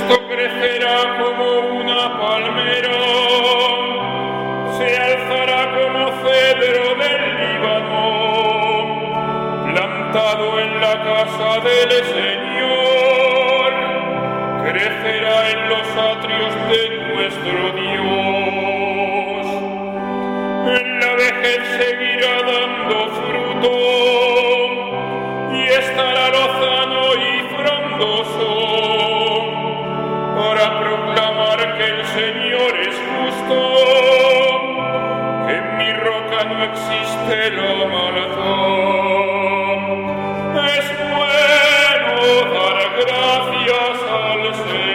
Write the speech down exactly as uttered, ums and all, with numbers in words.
justo crecerá como una palmera, se alzará como cedro del Líbano, plantado en la casa del Señor, crecerá en los atrios de nuestro Dios. En la vejez seguirá dando fruto y estará lozano y frondoso, para proclamar que el Señor es justo, que en mi roca no existe la maldad. Es bueno dar gracias al Señor.